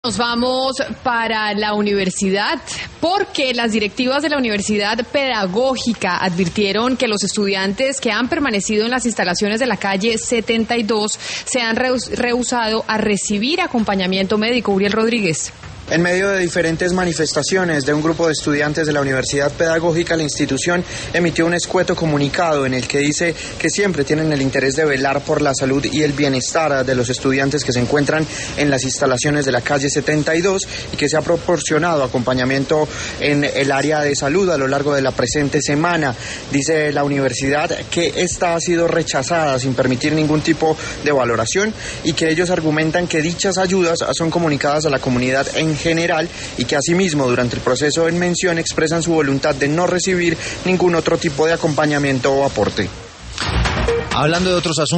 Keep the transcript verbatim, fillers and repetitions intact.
Nos vamos para la universidad porque las directivas de la Universidad Pedagógica advirtieron que los estudiantes que han permanecido en las instalaciones de la calle setenta y dos se han rehusado a recibir acompañamiento médico. Uriel Rodríguez. En medio de diferentes manifestaciones de un grupo de estudiantes de la Universidad Pedagógica, la institución emitió un escueto comunicado en el que dice que siempre tienen el interés de velar por la salud y el bienestar de los estudiantes que se encuentran en las instalaciones de la calle setenta y dos y que se ha proporcionado acompañamiento en el área de salud a lo largo de la presente semana. Dice la universidad que esta ha sido rechazada sin permitir ningún tipo de valoración y que ellos argumentan que dichas ayudas son comunicadas a la comunidad en general y que asimismo durante el proceso en mención expresan su voluntad de no recibir ningún otro tipo de acompañamiento o aporte. Hablando de otros asuntos.